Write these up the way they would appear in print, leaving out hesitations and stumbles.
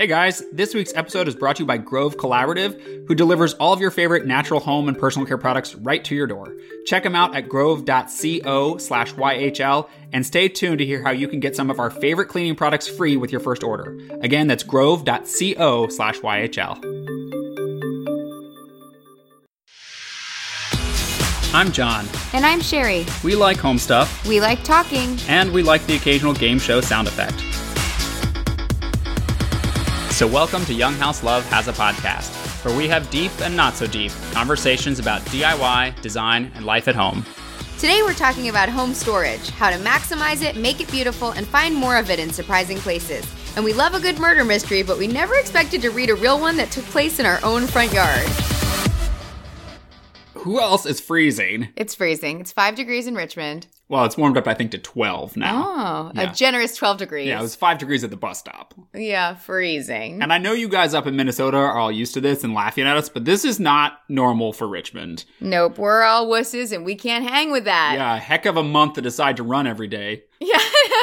Hey guys, this week's episode is brought to you by Grove Collaborative, who delivers all of your favorite natural home and personal care products right to your door. Check them out at grove.co/YHL and stay tuned to hear how you can get some of our favorite cleaning products free with your first order. Again, that's grove.co/YHL. I'm John. And I'm Sherry. We like home stuff. We like talking. And we like the occasional game show sound effect. So welcome to Young House Love Has a Podcast, where we have deep and not so deep conversations about DIY, design, and life at home. Today we're talking about home storage, how to maximize it, make it beautiful, and find more of it in surprising places. And we love a good murder mystery, but we never expected to read a real one that took place in our own front yard. Who else is freezing? It's freezing. It's 5 degrees in Richmond. Well, it's warmed up, I think, to 12 now. Oh, yeah. A generous 12 degrees. Yeah, it was 5 degrees at the bus stop. Yeah, freezing. And I know you guys up in Minnesota are all used to this and laughing at us, but this is not normal for Richmond. Nope, we're all wusses and we can't hang with that. Yeah, heck of a month to decide to run every day. Yeah,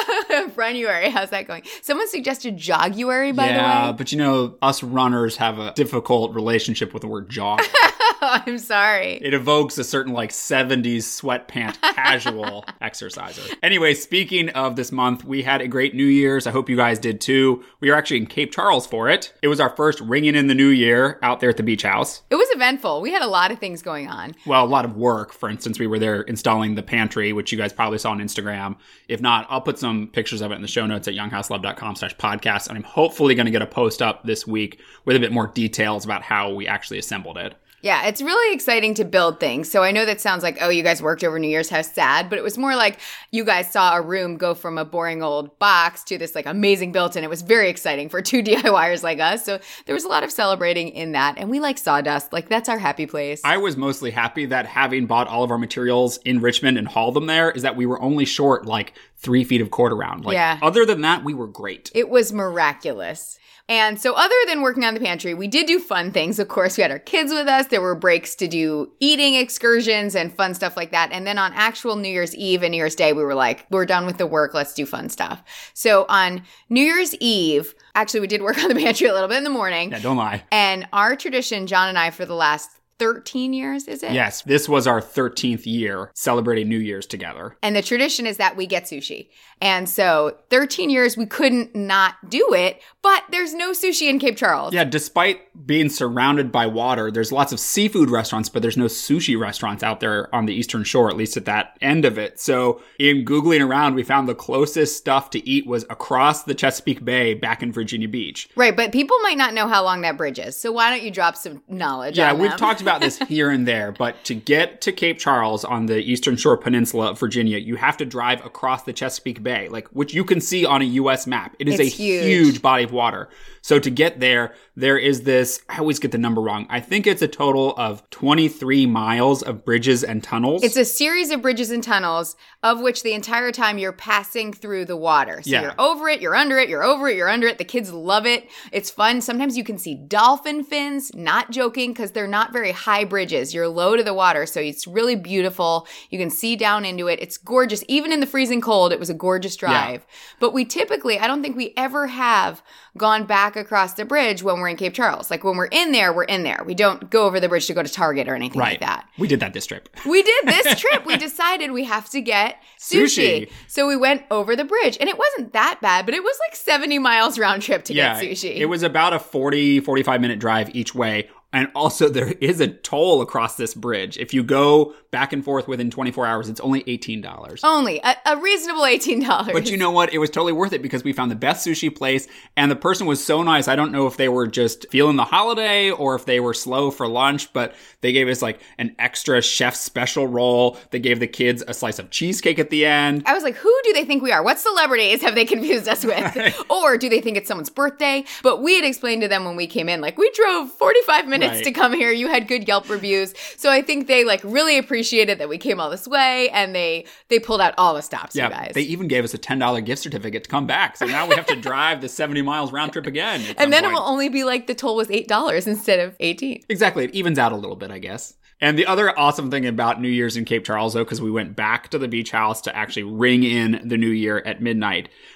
Runuary, how's that going? Someone suggested Joguary, by the way. Yeah, but you know, us runners have a difficult relationship with the word jog. I'm sorry. It evokes a certain 70s sweatpant casual exerciser. Anyway, speaking of this month, we had a great New Year's. I hope you guys did too. We were actually in Cape Charles for it. It was our first ringing in the new year out there at the beach house. It was eventful. We had a lot of things going on. Well, a lot of work. For instance, we were there installing the pantry, which you guys probably saw on Instagram. If not, I'll put some pictures of it in the show notes at younghouselove.com/podcast. And I'm hopefully going to get a post up this week with a bit more details about how we actually assembled it. Yeah, it's really exciting to build things. So I know that sounds like, oh, you guys worked over New Year's, how sad. But it was more like you guys saw a room go from a boring old box to this amazing built-in. It was very exciting for two DIYers like us. So there was a lot of celebrating in that. And we like sawdust. That's our happy place. I was mostly happy that having bought all of our materials in Richmond and hauled them there is that we were only short 3 feet of cord around. Yeah. Other than that, we were great. It was miraculous. And so other than working on the pantry, we did do fun things. Of course, we had our kids with us. There were breaks to do eating excursions and fun stuff like that. And then on actual New Year's Eve and New Year's Day, we were like, we're done with the work. Let's do fun stuff. So on New Year's Eve, actually, we did work on the pantry a little bit in the morning. Yeah, don't lie. And our tradition, John and I, for the last 13 years, is it? Yes, this was our 13th year celebrating New Year's together. And the tradition is that we get sushi. And so 13 years, we couldn't not do it, but there's no sushi in Cape Charles. Yeah, despite being surrounded by water, there's lots of seafood restaurants, but there's no sushi restaurants out there on the Eastern Shore, at least at that end of it. So in Googling around, we found the closest stuff to eat was across the Chesapeake Bay back in Virginia Beach. Right, but people might not know how long that bridge is. So why don't you drop some knowledge on them? Yeah, we've talked about this here and there, but to get to Cape Charles on the Eastern Shore Peninsula of Virginia, you have to drive across the Chesapeake Bay, which you can see on a U.S. map. It's a huge body of water. So to get there, there is this, I always get the number wrong. I think it's a total of 23 miles of bridges and tunnels. It's a series of bridges and tunnels, of which the entire time you're passing through the water. So you're over it, you're under it, you're over it, you're under it. The kids love it. It's fun. Sometimes you can see dolphin fins, not joking, because they're not very high bridges. You're low to the water, so it's really beautiful. You can see down into it. It's gorgeous. Even in the freezing cold, it was a gorgeous drive. Yeah. But we typically, I don't think we ever have gone back across the bridge when we're in Cape Charles. When we're in there, we're in there. We don't go over the bridge to go to Target or anything like that. We did that this trip. We did this trip. We decided we have to get sushi. So we went over the bridge. And it wasn't that bad, but it was 70 miles round trip to get sushi. It was about a 45 minute drive each way. And also, there is a toll across this bridge. If you go back and forth within 24 hours, it's only $18. Only. A reasonable $18. But you know what? It was totally worth it because we found the best sushi place. And the person was so nice. I don't know if they were just feeling the holiday or if they were slow for lunch, but they gave us an extra chef special roll. They gave the kids a slice of cheesecake at the end. I was like, who do they think we are? What celebrities have they confused us with? Or do they think it's someone's birthday? But we had explained to them when we came in, we drove 45 minutes to come here. You had good Yelp reviews. So I think they really appreciated that we came all this way and they pulled out all the stops, you guys. They even gave us a $10 gift certificate to come back. So now we have to drive the 70 miles round trip again. And then it will only be the toll was $8 instead of $18. Exactly. It evens out a little bit, I guess. And the other awesome thing about New Year's in Cape Charles, though, because we went back to the beach house to actually ring in the new year at midnight.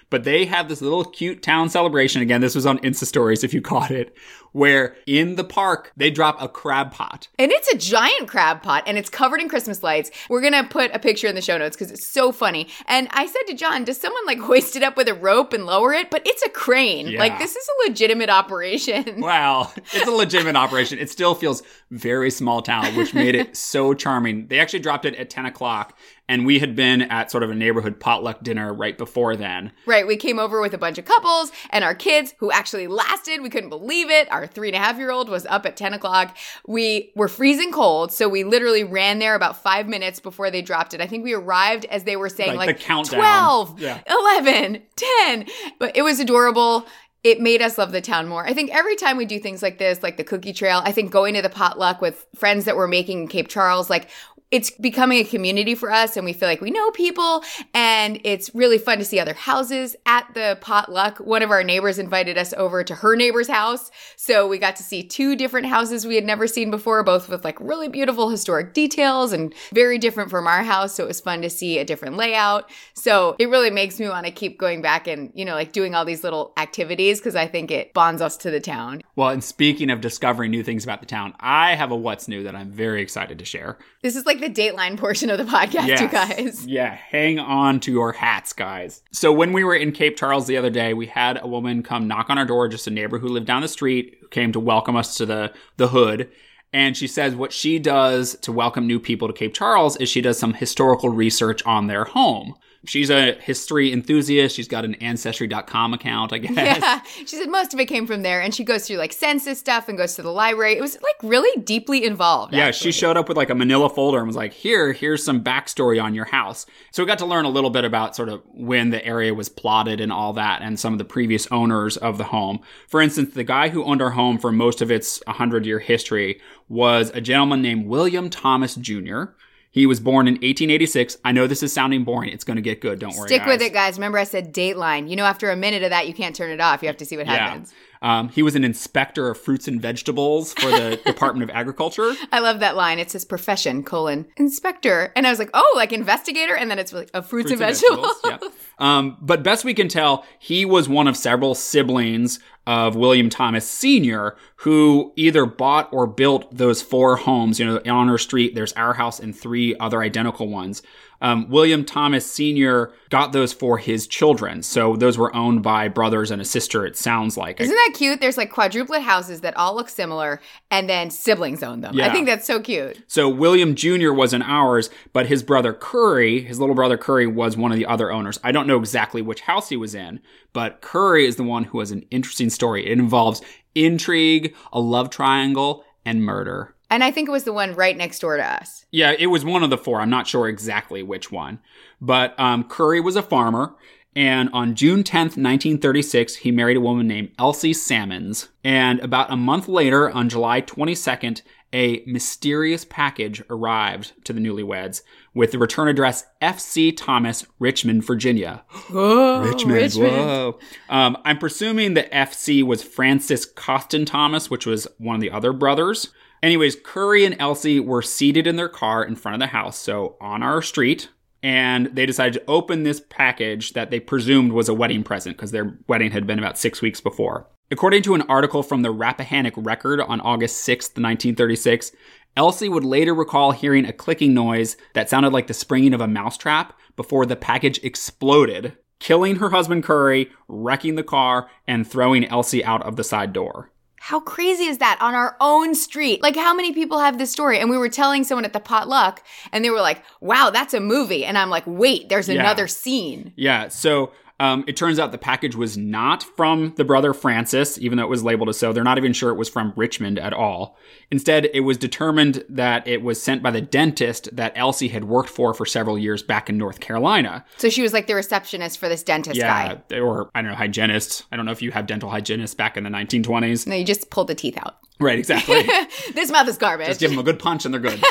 But they have this little cute town celebration. Again, this was on Insta Stories if you caught it, where in the park, they drop a crab pot. And it's a giant crab pot, and it's covered in Christmas lights. We're going to put a picture in the show notes because it's so funny. And I said to John, does someone like hoist it up with a rope and lower it? But it's a crane. Yeah. Like, this is a legitimate operation. Wow. It's a legitimate operation. It still feels very small town, which made it so charming. They actually dropped it at 10 o'clock. And we had been at sort of a neighborhood potluck dinner right before then. Right. We came over with a bunch of couples and our kids who actually lasted. We couldn't believe it. Our 3.5-year-old was up at 10 o'clock. We were freezing cold. So we literally ran there about 5 minutes before they dropped it. I think we arrived as they were saying like the countdown. 12, 11, 10. But it was adorable. It made us love the town more. I think every time we do things like this, like the cookie trail, I think going to the potluck with friends that we're making in Cape Charles, like it's becoming a community for us and we feel like we know people and it's really fun to see other houses at the potluck. One of our neighbors invited us over to her neighbor's house. So we got to see 2 different houses we had never seen before, both with like really beautiful historic details and very different from our house. So it was fun to see a different layout. So it really makes me want to keep going back and, you know, like doing all these little activities because I think it bonds us to the town. Well, and speaking of discovering new things about the town, I have a what's new that I'm very excited to share. This is like the Dateline portion of the podcast, yes. You guys. Yeah, hang on to your hats, guys. So when we were in Cape Charles the other day, we had a woman come knock on our door, just a neighbor who lived down the street, who came to welcome us to the hood. And she says what she does to welcome new people to Cape Charles is she does some historical research on their home. She's a history enthusiast. She's got an Ancestry.com account, I guess. Yeah. She said most of it came from there. And she goes through like census stuff and goes to the library. It was like really deeply involved. Yeah, actually. She showed up with like a manila folder and was like, here's some backstory on your house. So we got to learn a little bit about sort of when the area was plotted and all that and some of the previous owners of the home. For instance, the guy who owned our home for most of its 100-year history was a gentleman named William Thomas Jr., He was born in 1886. I know this is sounding boring. It's going to get good. Don't worry, Stick with it, guys. Remember I said Dateline. You know, after a minute of that, you can't turn it off. You have to see what happens. He was an inspector of fruits and vegetables for the Department of Agriculture. I love that line. It says profession, inspector. And I was like, oh, like investigator? And then it's like, fruits and vegetables. Yeah. But best we can tell, he was one of several siblings of William Thomas Sr., who either bought or built those 4 homes. You know, on our street, there's our house and 3 other identical ones. William Thomas Sr. got those for his children. So those were owned by brothers and a sister, it sounds like. Isn't that cute? There's like quadruplet houses that all look similar and then siblings own them. Yeah. I think that's so cute. So William Jr. was in ours, but his brother Curry, his little brother Curry, was one of the other owners. I don't know exactly which house he was in, but Curry is the one who has an interesting story. It involves intrigue, a love triangle, and murder. And I think it was the one right next door to us. Yeah, it was one of the 4. I'm not sure exactly which one. But Curry was a farmer. And on June 10th, 1936, he married a woman named Elsie Sammons. And about a month later, on July 22nd, a mysterious package arrived to the newlyweds with the return address F.C. Thomas, Richmond, Virginia. Whoa, Richmond. Whoa. I'm presuming that F.C. was Francis Costin Thomas, which was one of the other brothers. Anyways, Curry and Elsie were seated in their car in front of the house, so on our street, and they decided to open this package that they presumed was a wedding present because their wedding had been about 6 weeks before. According to an article from the Rappahannock Record on August 6th, 1936, Elsie would later recall hearing a clicking noise that sounded like the springing of a mousetrap before the package exploded, killing her husband Curry, wrecking the car, and throwing Elsie out of the side door. How crazy is that on our own street? Like, how many people have this story? And we were telling someone at the potluck, and they were like, wow, that's a movie. And I'm like, wait, there's another scene. Yeah, so it turns out the package was not from the brother Francis, even though it was labeled as so. They're not even sure it was from Richmond at all. Instead, it was determined that it was sent by the dentist that Elsie had worked for several years back in North Carolina. So she was like the receptionist for this dentist guy. Yeah, or, I don't know, hygienist. I don't know if you have dental hygienists back in the 1920s. No, you just pulled the teeth out. Right, exactly. This mouth is garbage. Just give them a good punch and they're good.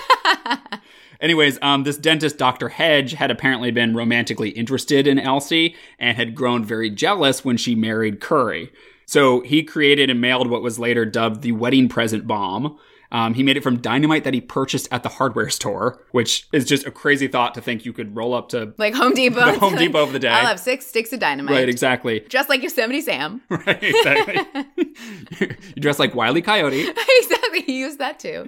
Anyways, this dentist, Dr. Hedge, had apparently been romantically interested in Elsie and had grown very jealous when she married Curry. So he created and mailed what was later dubbed the wedding present bomb. He made it from dynamite that he purchased at the hardware store, which is just a crazy thought to think you could roll up to like Home Depot. The Home Depot of the day. I'll have 6 sticks of dynamite. Right, exactly. Just like Yosemite Sam. Right, exactly. You dress like Wile E. Coyote. Exactly. He used that too.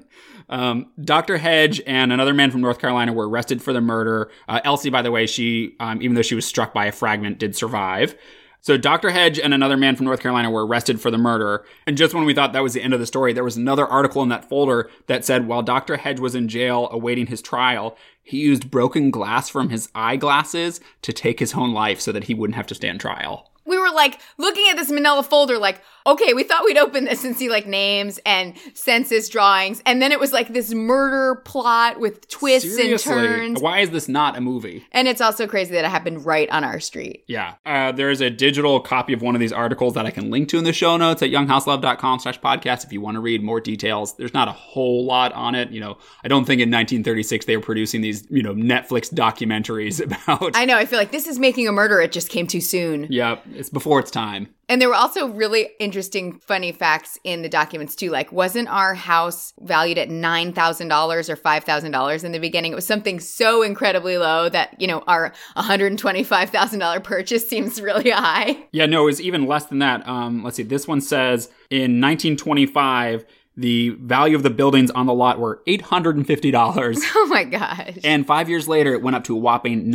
Dr. Hedge and another man from North Carolina were arrested for the murder. Elsie, by the way, she, even though she was struck by a fragment, did survive. So Dr. Hedge and another man from North Carolina were arrested for the murder. And just when we thought that was the end of the story, there was another article in that folder that said while Dr. Hedge was in jail awaiting his trial, he used broken glass from his eyeglasses to take his own life so that he wouldn't have to stand trial. We were like looking at this manila folder like, okay, we thought we'd open this and see like names and census drawings. And then it was like this murder plot with twists Seriously? and turns. Why is this not a movie? And it's also crazy that it happened right on our street. Yeah. There's a digital copy of one of these articles that I can link to in the show notes at younghouselove.com/podcast if you want to read more details. There's not a whole lot on it. You know, I don't think in 1936 they were producing these, you know, Netflix documentaries about. I know. I feel like this is making a murder. It just came too soon. Yeah. It's before its time. And there were also really interesting, funny facts in the documents, too. Like, wasn't our house valued at $9,000 or $5,000 in the beginning? It was something so incredibly low that, you know, our $125,000 purchase seems really high. Yeah, no, it was even less than that. Let's see. This one says in 1925, the value of the buildings on the lot were $850. Oh my gosh. And 5 years later, it went up to a whopping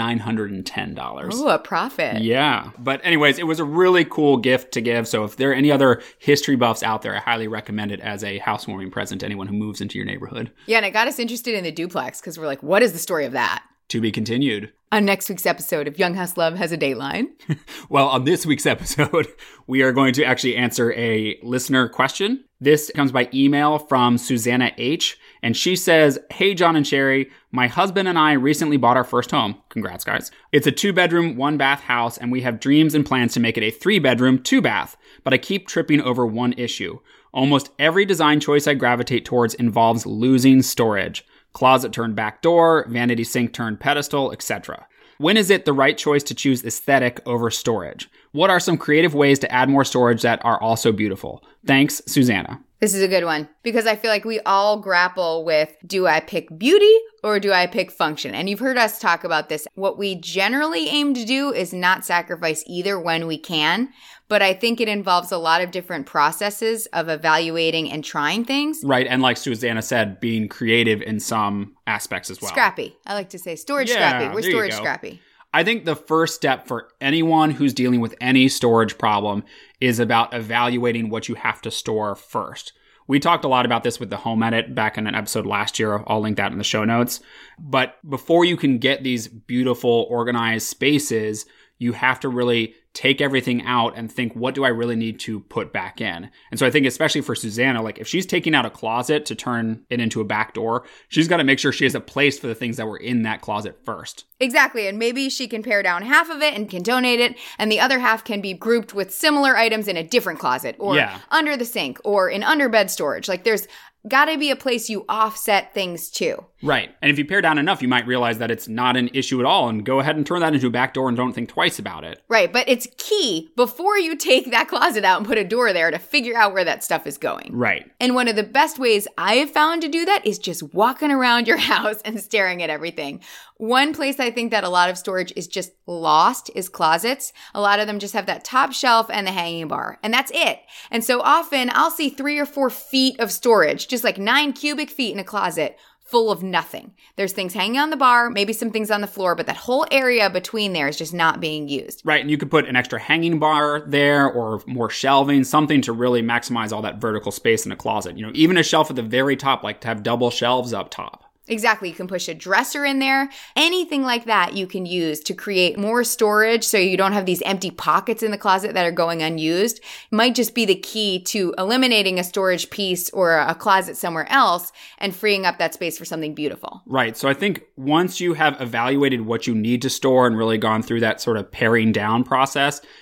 $910. Oh, a profit. Yeah. But anyways, it was a really cool gift to give. So if there are any other history buffs out there, I highly recommend it as a housewarming present to anyone who moves into your neighborhood. Yeah, and it got us interested in the duplex because we're like, what is the story of that? To be continued. On next week's episode of Young House Love Has a Dateline. Well, on this week's episode, we are going to actually answer a listener question. This comes by email from Susanna H. And she says, "Hey, John and Sherry, my husband and I recently bought our first home. Congrats, guys. It's a 2-bedroom, 1-bath house, and we have dreams and plans to make it a 3-bedroom, 2-bath. But I keep tripping over one issue. Almost every design choice I gravitate towards involves losing storage. Closet turned back door, vanity sink turned pedestal, etc. When is it the right choice to choose aesthetic over storage? What are some creative ways to add more storage that are also beautiful? Thanks, Susanna." This is a good one because I feel like we all grapple with, do I pick beauty or do I pick function? And you've heard us talk about this. What we generally aim to do is not sacrifice either when we can, but I think it involves a lot of different processes of evaluating and trying things. Right, and like Susanna said, being creative in some aspects as well. Scrappy. I like to say storage scrappy. We're storage scrappy. I think the first step for anyone who's dealing with any storage problem is about evaluating what you have to store first. We talked a lot about this with the Home Edit back in an episode last year. I'll link that in the show notes. But before you can get these beautiful, organized spaces, you have to really take everything out and think, what do I really need to put back in? And so I think especially for Susanna, like if she's taking out a closet to turn it into a back door, she's got to make sure she has a place for the things that were in that closet first. Exactly. And maybe she can pare down half of it and can donate it. And the other half can be grouped with similar items in a different closet or under the sink or in underbed storage. Like there's got to be a place you offset things to. Right. And if you pare down enough, you might realize that it's not an issue at all and go ahead and turn that into a back door and don't think twice about it. Right. But it's key before you take that closet out and put a door there to figure out where that stuff is going. Right. And one of the best ways I have found to do that is just walking around your house and staring at everything. One place I think that a lot of storage is just lost is closets. A lot of them just have that top shelf and the hanging bar, and that's it. And so often I'll see 3 or 4 feet of storage, just like 9 cubic feet in a closet full of nothing. There's things hanging on the bar, maybe some things on the floor, but that whole area between there is just not being used. Right, and you could put an extra hanging bar there or more shelving, something to really maximize all that vertical space in a closet. You know, even a shelf at the very top, like to have double shelves up top. Exactly. You can push a dresser in there. Anything like that you can use to create more storage so you don't have these empty pockets in the closet that are going unused. It might just be the key to eliminating a storage piece or a closet somewhere else and freeing up that space for something beautiful. Right. So I think once you have evaluated what you need to store and really gone through that sort of paring down process,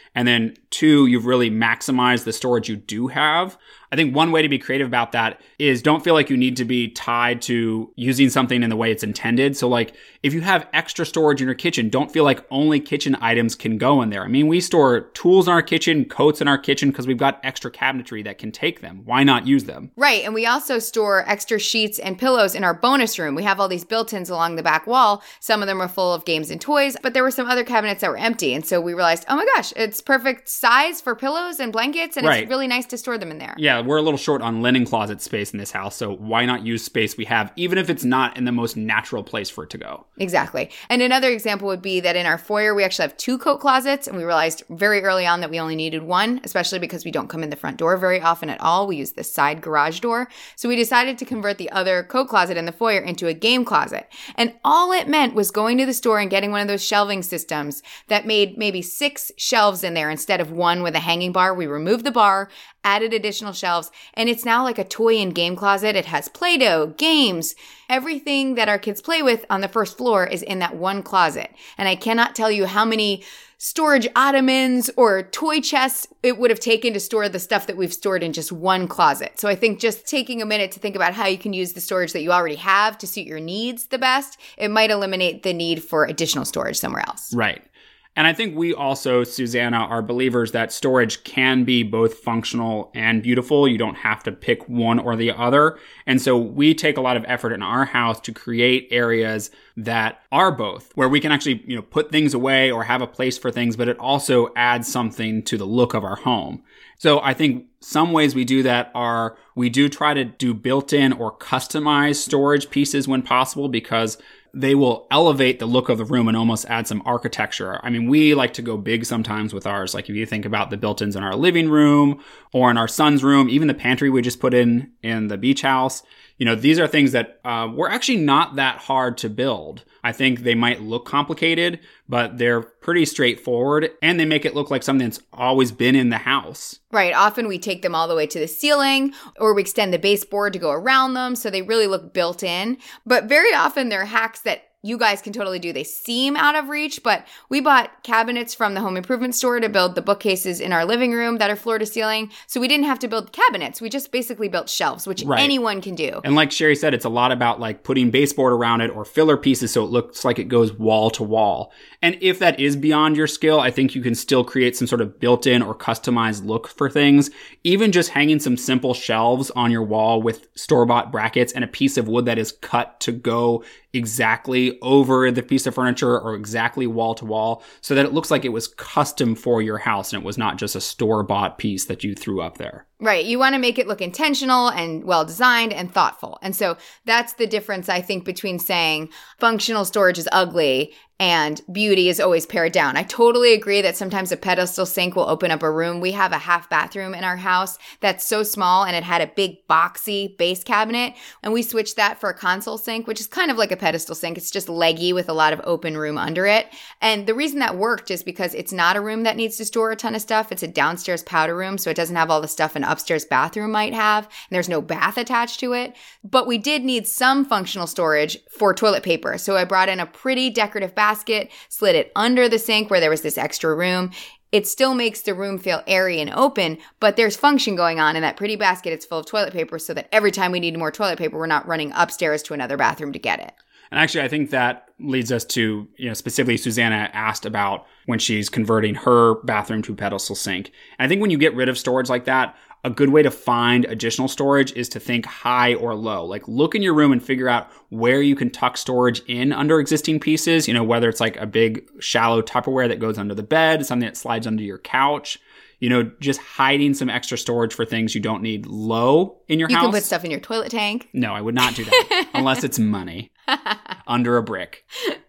And then 2, you've really maximized the storage you do have. I think one way to be creative about that is don't feel like you need to be tied to using something in the way it's intended. So like if you have extra storage in your kitchen, don't feel like only kitchen items can go in there. I mean, we store tools in our kitchen, coats in our kitchen because we've got extra cabinetry that can take them. Why not use them? Right. And we also store extra sheets and pillows in our bonus room. We have all these built-ins along the back wall. Some of them are full of games and toys, but there were some other cabinets that were empty. And so we realized, oh my gosh, it's perfect size for pillows and blankets. And It's really nice to store them in there. Yeah. We're a little short on linen closet space in this house, so why not use space we have, even if it's not in the most natural place for it to go? Exactly. And another example would be that in our foyer, we actually have 2 coat closets, and we realized very early on that we only needed 1, especially because we don't come in the front door very often at all. We use the side garage door. So we decided to convert the other coat closet in the foyer into a game closet. And all it meant was going to the store and getting one of those shelving systems that made maybe 6 shelves in there instead of 1 with a hanging bar. We removed the bar, added additional shelves, and it's now like a toy and game closet. It has Play-Doh, games, everything that our kids play with on the first floor is in that one closet. And I cannot tell you how many storage ottomans or toy chests it would have taken to store the stuff that we've stored in just one closet. So I think just taking a minute to think about how you can use the storage that you already have to suit your needs the best, it might eliminate the need for additional storage somewhere else. Right. And I think we also, Susanna, are believers that storage can be both functional and beautiful. You don't have to pick one or the other. And so we take a lot of effort in our house to create areas that are both, where we can actually, put things away or have a place for things, but it also adds something to the look of our home. So I think some ways we do that are we do try to do built-in or customized storage pieces when possible, because they will elevate the look of the room and almost add some architecture. I mean, we like to go big sometimes with ours. Like if you think about the built-ins in our living room or in our son's room, even the pantry we just put in the beach house, these are things that were actually not that hard to build. I think they might look complicated, but they're pretty straightforward, and they make it look like something that's always been in the house. Right. Often we take them all the way to the ceiling, or we extend the baseboard to go around them, so they really look built in. But very often they're hacks that you guys can totally do. They seem out of reach, but we bought cabinets from the home improvement store to build the bookcases in our living room that are floor to ceiling. So we didn't have to build cabinets. We just basically built shelves, which anyone can do. And like Sherry said, it's a lot about like putting baseboard around it or filler pieces so it looks like it goes wall to wall. And if that is beyond your skill, I think you can still create some sort of built-in or customized look for things. Even just hanging some simple shelves on your wall with store-bought brackets and a piece of wood that is cut to go exactly over the piece of furniture or exactly wall to wall, so that it looks like it was custom for your house and it was not just a store-bought piece that you threw up there. Right. You want to make it look intentional and well-designed and thoughtful. And so that's the difference, I think, between saying functional storage is ugly and beauty is always pared down. I totally agree that sometimes a pedestal sink will open up a room. We have a half bathroom in our house that's so small, and it had a big boxy base cabinet. And we switched that for a console sink, which is kind of like a pedestal sink. It's just leggy with a lot of open room under it. And the reason that worked is because it's not a room that needs to store a ton of stuff. It's a downstairs powder room, so it doesn't have all the stuff an upstairs bathroom might have. And there's no bath attached to it. But we did need some functional storage for toilet paper. So I brought in a pretty decorative basket, slid it under the sink where there was this extra room. It still makes the room feel airy and open, but there's function going on in that pretty basket. It's full of toilet paper so that every time we need more toilet paper, we're not running upstairs to another bathroom to get it. And actually, I think that leads us to, specifically Susanna asked about when she's converting her bathroom to a pedestal sink. And I think when you get rid of storage like that, a good way to find additional storage is to think high or low. Like look in your room and figure out where you can tuck storage in under existing pieces, whether it's like a big shallow Tupperware that goes under the bed, something that slides under your couch, just hiding some extra storage for things you don't need low in your house. You can put stuff in your toilet tank. No, I would not do that unless it's money under a brick.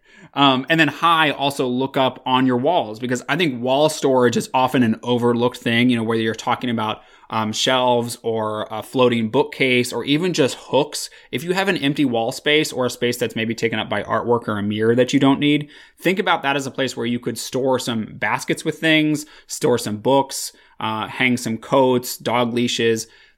And then high, also look up on your walls, because I think wall storage is often an overlooked thing, whether you're talking about shelves or a floating bookcase or even just hooks. If you have an empty wall space or a space that's maybe taken up by artwork or a mirror that you don't need, think about that as a place where you could store some baskets with things, store some books, hang some coats, dog leashes,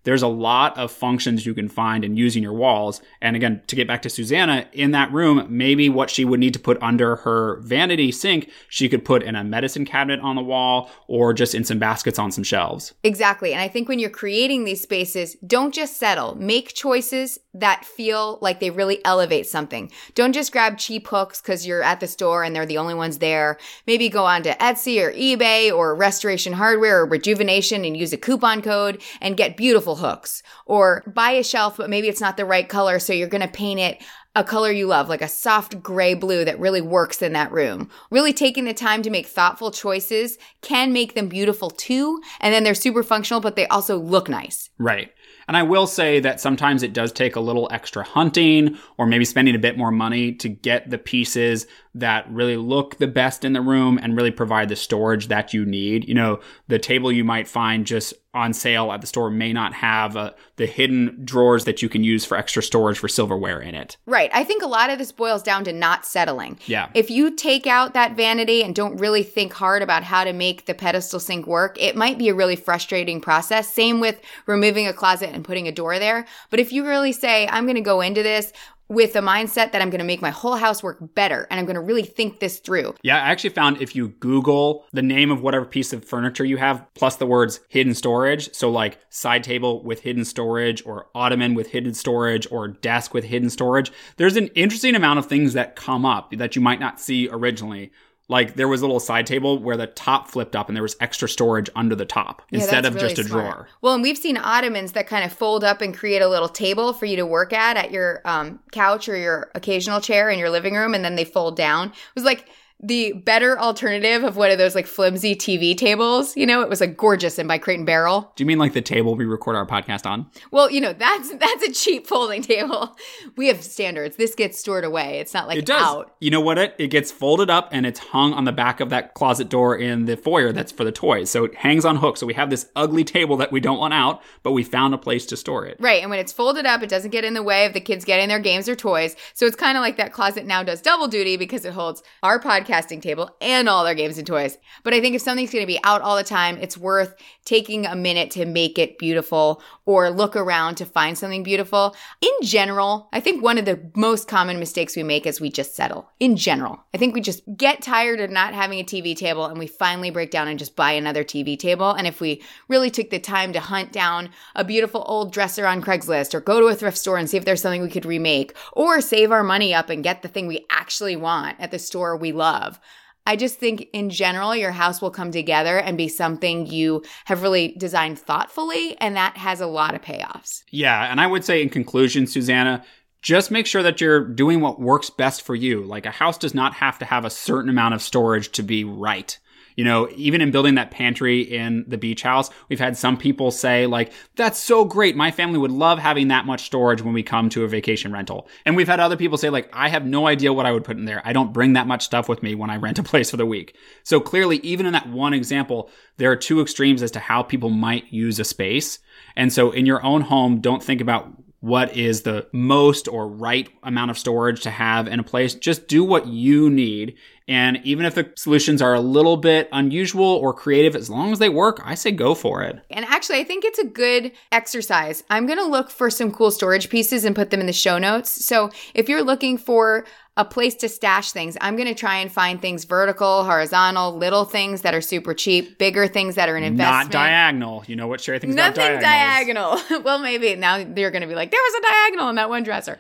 there's a lot of functions you can find in using your walls. And again, to get back to Susanna, in that room, maybe what she would need to put under her vanity sink, she could put in a medicine cabinet on the wall or just in some baskets on some shelves. Exactly. And I think when you're creating these spaces, don't just settle. Make choices that feel like they really elevate something. Don't just grab cheap hooks because you're at the store and they're the only ones there. Maybe go on to Etsy or eBay or Restoration Hardware or Rejuvenation and use a coupon code and get beautiful hooks. Or buy a shelf, but maybe it's not the right color, so you're going to paint it a color you love, like a soft gray blue that really works in that room. Really taking the time to make thoughtful choices can make them beautiful too. And then they're super functional, but they also look nice. Right. And I will say that sometimes it does take a little extra hunting or maybe spending a bit more money to get the pieces that really look the best in the room and really provide the storage that you need. You know, the table you might find just on sale at the store may not have the hidden drawers that you can use for extra storage for silverware in it. Right. I think a lot of this boils down to not settling. Yeah. If you take out that vanity and don't really think hard about how to make the pedestal sink work, it might be a really frustrating process. Same with removing a closet and putting a door there. But if you really say, I'm going to go into this with the mindset that I'm going to make my whole house work better and I'm going to really think this through. Yeah, I actually found if you Google the name of whatever piece of furniture you have, plus the words hidden storage, so like side table with hidden storage or ottoman with hidden storage or desk with hidden storage, there's an interesting amount of things that come up that you might not see originally. Like there was a little side table where the top flipped up and there was extra storage under the top instead of really just a drawer. Well, and we've seen ottomans that kind of fold up and create a little table for you to work at your couch or your occasional chair in your living room, and then they fold down. It was like the better alternative of one of those like flimsy TV tables. You know, it was like gorgeous and by Crate and Barrel. Do you mean like the table we record our podcast on? Well, you know, that's a cheap folding table. We have standards. This gets stored away. It's not like it does. Out. You know what? It gets folded up and it's hung on the back of that closet door in the foyer that's for the toys. So it hangs on hooks. So we have this ugly table that we don't want out, but we found a place to store it. Right. And when it's folded up, it doesn't get in the way of the kids getting their games or toys. So it's kind of like that closet now does double duty because it holds our podcasting table and all their games and toys. But I think if something's going to be out all the time, it's worth taking a minute to make it beautiful or look around to find something beautiful. In general, I think one of the most common mistakes we make is we just settle. In general, I think we just get tired of not having a TV table and we finally break down and just buy another TV table. And if we really took the time to hunt down a beautiful old dresser on Craigslist or go to a thrift store and see if there's something we could remake or save our money up and get the thing we actually want at the store we love, I just think in general, your house will come together and be something you have really designed thoughtfully, and that has a lot of payoffs. Yeah, and I would say in conclusion, Susanna, just make sure that you're doing what works best for you. Like a house does not have to have a certain amount of storage to be right. You know, even in building that pantry in the beach house, we've had some people say like, that's so great. My family would love having that much storage when we come to a vacation rental. And we've had other people say like, I have no idea what I would put in there. I don't bring that much stuff with me when I rent a place for the week. So clearly, even in that one example, there are two extremes as to how people might use a space. And so in your own home, don't think about what is the most or right amount of storage to have in a place. Just do what you need. And even if the solutions are a little bit unusual or creative, as long as they work, I say go for it. And actually, I think it's a good exercise. I'm going to look for some cool storage pieces and put them in the show notes. So if you're looking for a place to stash things, I'm going to try and find things vertical, horizontal, little things that are super cheap, bigger things that are an investment. Not diagonal. You know what Sherry thinks about diagonals. Nothing diagonal. Well, maybe now they're going to be like, there was a diagonal in that one dresser.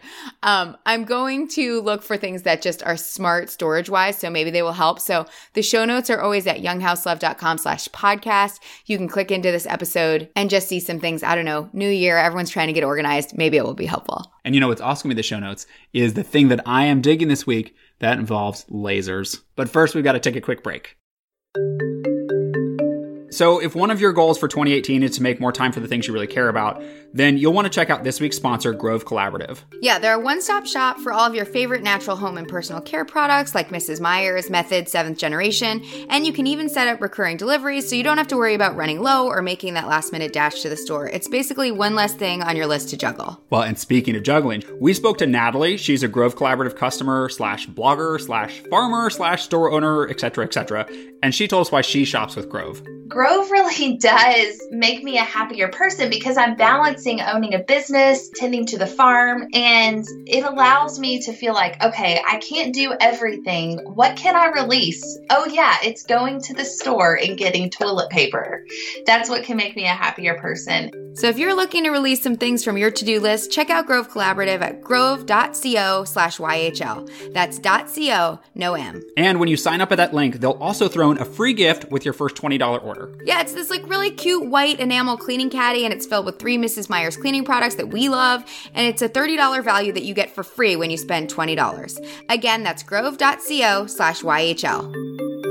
I'm going to look for things that just are smart storage-wise, so maybe they will help. So the show notes are always at younghouselove.com/podcast. You can click into this episode and just see some things. I don't know, new year, everyone's trying to get organized. Maybe it will be helpful. And you know what's also going to be the show notes is the thing that I am digging this week that involves lasers. But first, we've got to take a quick break. So if one of your goals for 2018 is to make more time for the things you really care about, then you'll want to check out this week's sponsor, Grove Collaborative. Yeah, they're a one-stop shop for all of your favorite natural home and personal care products like Mrs. Meyer's, Method, 7th Generation, and you can even set up recurring deliveries so you don't have to worry about running low or making that last-minute dash to the store. It's basically one less thing on your list to juggle. Well, and speaking of juggling, we spoke to Natalie. She's a Grove Collaborative customer /blogger /farmer /store owner, etc., etc., and she told us why she shops with Grove. Grove Grove really does make me a happier person because I'm balancing owning a business, tending to the farm, and it allows me to feel like, okay, I can't do everything. What can I release? Oh yeah, it's going to the store and getting toilet paper. That's what can make me a happier person. So if you're looking to release some things from your to-do list, check out Grove Collaborative at grove.co/YHL. That's .co, no M. And when you sign up at that link, they'll also throw in a free gift with your first $20 order. Yeah, it's this like really cute white enamel cleaning caddy, and it's filled with 3 Mrs. Meyer's cleaning products that we love, and it's a $30 value that you get for free when you spend $20. Again, that's grove.co/YHL.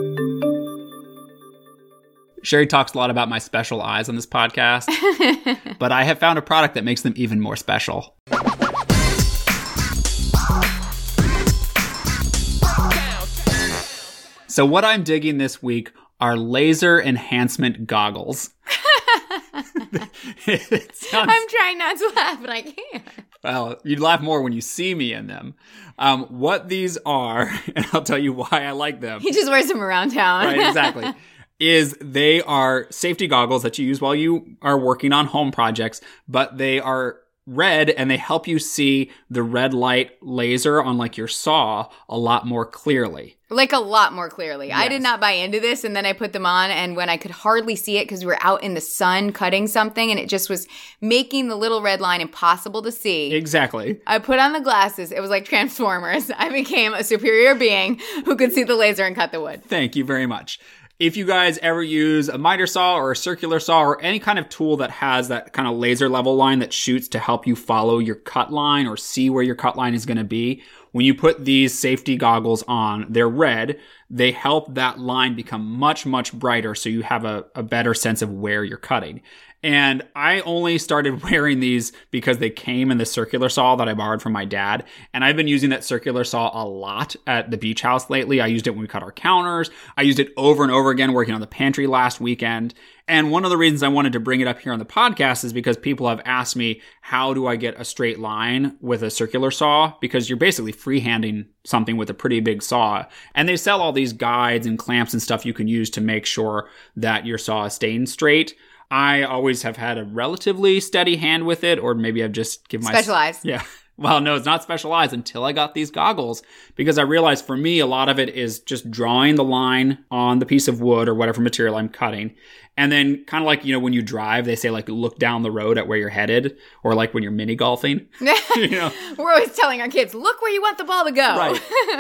Sherry talks a lot about my special eyes on this podcast, but I have found a product that makes them even more special. So what I'm digging this week are laser enhancement goggles. I'm trying not to laugh, but I can't. Well, you'd laugh more when you see me in them. What these are, and I'll tell you why I like them. He just wears them around town. Right, exactly. Is they are safety goggles that you use while you are working on home projects, but they are red and they help you see the red light laser on like your saw a lot more clearly. Like a lot more clearly. Yes. I did not buy into this, and then I put them on, and when I could hardly see it because we were out in the sun cutting something and it just was making the little red line impossible to see. Exactly. I put on the glasses. It was like Transformers. I became a superior being who could see the laser and cut the wood. Thank you very much. If you guys ever use a miter saw or a circular saw or any kind of tool that has that kind of laser level line that shoots to help you follow your cut line or see where your cut line is going to be, when you put these safety goggles on, they're red. They help that line become much, much brighter so you have a better sense of where you're cutting. And I only started wearing these because they came in the circular saw that I borrowed from my dad. And I've been using that circular saw a lot at the beach house lately. I used it when we cut our counters. I used it over and over again working on the pantry last weekend. And one of the reasons I wanted to bring it up here on the podcast is because people have asked me, how do I get a straight line with a circular saw? Because you're basically freehanding something with a pretty big saw. And they sell all these guides and clamps and stuff you can use to make sure that your saw is staying straight. I always have had a relatively steady hand with it, or maybe I've just given my... Specialized. Yeah. Well, no, it's not specialized until I got these goggles, because I realized for me, a lot of it is just drawing the line on the piece of wood or whatever material I'm cutting. And then kind of like, you know, when you drive, they say like, look down the road at where you're headed, or like when you're mini golfing. You know? We're always telling our kids, look where you want the ball to go. Right.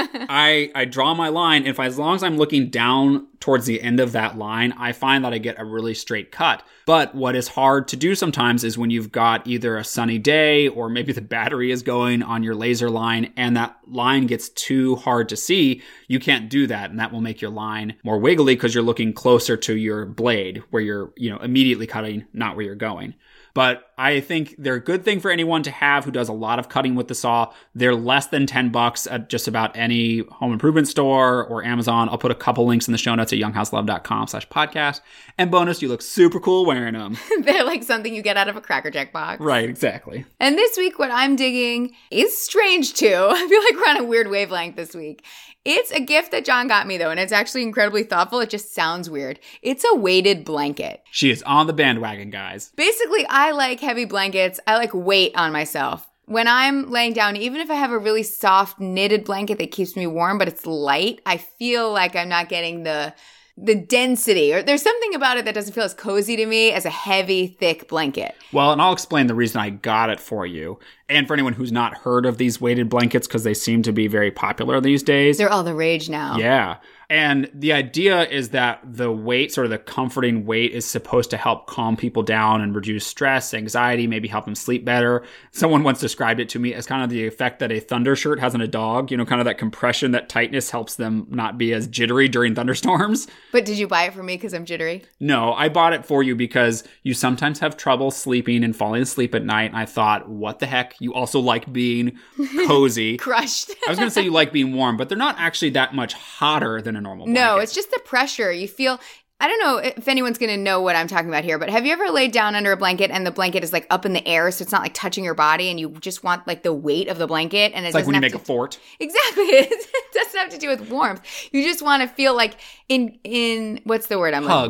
I draw my line. And as long as I'm looking down towards the end of that line, I find that I get a really straight cut. But what is hard to do sometimes is when you've got either a sunny day or maybe the battery is going on your laser line and that line gets too hard to see, you can't do that. And that will make your line more wiggly because you're looking closer to your blade where you're, you know, immediately cutting, not where you're going. But I think they're a good thing for anyone to have who does a lot of cutting with the saw. They're less than $10 at just about any home improvement store or Amazon. I'll put a couple links in the show notes at younghouse.love.com/podcast. And bonus, you look super cool wearing them. They're like something you get out of a Cracker Jack box. Right, exactly. And this week, what I'm digging is strange too. I feel like we're on a weird wavelength this week. It's a gift that John got me, though, and it's actually incredibly thoughtful. It just sounds weird. It's a weighted blanket. She is on the bandwagon, guys. Basically, I like heavy blankets. I like weight on myself. When I'm laying down, even if I have a really soft knitted blanket that keeps me warm, but it's light, I feel like I'm not getting the density, or there's something about it that doesn't feel as cozy to me as a heavy, thick blanket. Well, and I'll explain the reason I got it for you. And for anyone who's not heard of these weighted blankets, because they seem to be very popular these days. They're all the rage now. Yeah. And the idea is that the weight, sort of the comforting weight, is supposed to help calm people down and reduce stress, anxiety, maybe help them sleep better. Someone once described it to me as kind of the effect that a thunder shirt has on a dog. You know, kind of that compression, that tightness helps them not be as jittery during thunderstorms. But did you buy it for me because I'm jittery? No, I bought it for you because you sometimes have trouble sleeping and falling asleep at night. And I thought, what the heck? You also like being cozy. Crushed. I was going to say you like being warm, but they're not actually that much hotter than a normal blanket. No, it's just the pressure. You feel, I don't know if anyone's going to know what I'm talking about here, but have you ever laid down under a blanket and the blanket is like up in the air, so it's not like touching your body, and you just want like the weight of the blanket? And it's like when you make a fort. Exactly. It doesn't have to do with warmth. You just want to feel like in what's the word I'm looking for?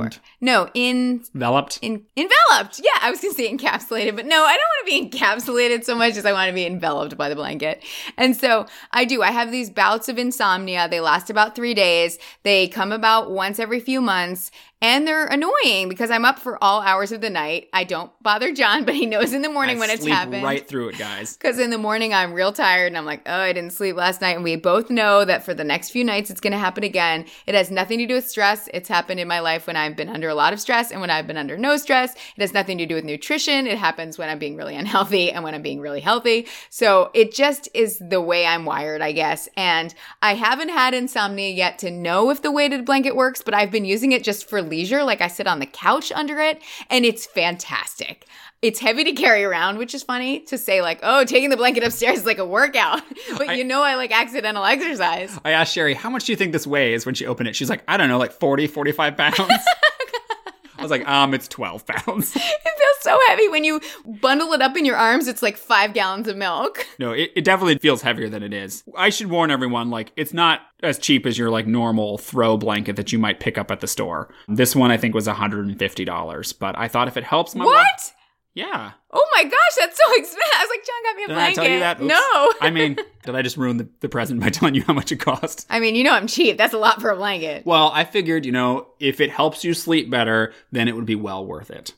No, enveloped? Enveloped. Yeah, I was going to say encapsulated, but no, I don't want to be encapsulated so much as I want to be enveloped by the blanket. And so I do. I have these bouts of insomnia. They last about 3 days. They come about once every few months. And they're annoying because I'm up for all hours of the night. I don't bother John, but he knows in the morning when it's happened. I sleep right through it, guys. Because in the morning, I'm real tired and I'm like, oh, I didn't sleep last night. And we both know that for the next few nights, it's going to happen again. It has nothing to do with stress. It's happened in my life when I've been under a lot of stress and when I've been under no stress. It has nothing to do with nutrition. It happens when I'm being really unhealthy and when I'm being really healthy. So it just is the way I'm wired, I guess. And I haven't had insomnia yet to know if the weighted blanket works, but I've been using it just for leisure. Like I sit on the couch under it and it's fantastic. It's heavy to carry around, which is funny to say like, oh, taking the blanket upstairs is like a workout. But I like accidental exercise. I asked Sherry, how much do you think this weighs when she opened it? She's like, I don't know, like 40, 45 pounds. I was like, it's 12 pounds. It feels so heavy. When you bundle it up in your arms, it's like 5 gallons of milk. No, it definitely feels heavier than it is. I should warn everyone, like, it's not as cheap as your, like, normal throw blanket that you might pick up at the store. This one, I think, was $150. But I thought if it helps my What? Yeah. Oh my gosh, that's so expensive. I was like, John got me a blanket. Did I tell you that? Oops. No. I mean, did I just ruin the present by telling you how much it cost? I mean, I'm cheap. That's a lot for a blanket. Well, I figured, if it helps you sleep better, then it would be well worth it.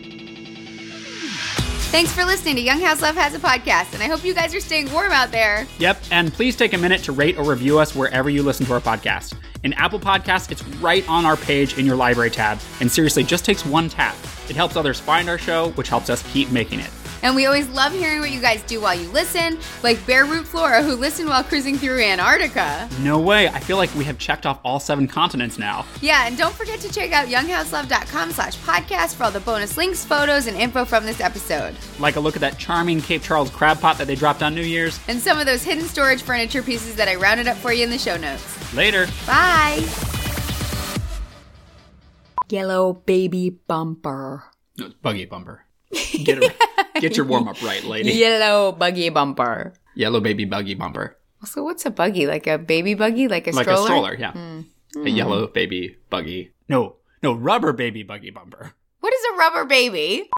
Thanks for listening to Young House Love Has a Podcast, and I hope you guys are staying warm out there. Yep, and please take a minute to rate or review us wherever you listen to our podcast. In Apple Podcasts, it's right on our page in your library tab, and seriously, just takes one tap. It helps others find our show, which helps us keep making it. And we always love hearing what you guys do while you listen, like Bare Root Flora, who listened while cruising through Antarctica. No way. I feel like we have checked off all 7 continents now. Yeah, and don't forget to check out younghouselove.com/podcast for all the bonus links, photos, and info from this episode. Like a look at that charming Cape Charles crab pot that they dropped on New Year's. And some of those hidden storage furniture pieces that I rounded up for you in the show notes. Later. Bye. Yellow baby bumper. No, it's buggy bumper. Get your warm-up right, lady. Yellow buggy bumper. Yellow baby buggy bumper. So what's a buggy? Like a baby buggy? Like a stroller? Like a stroller, yeah. A yellow baby buggy. No, rubber baby buggy bumper. What is a rubber baby?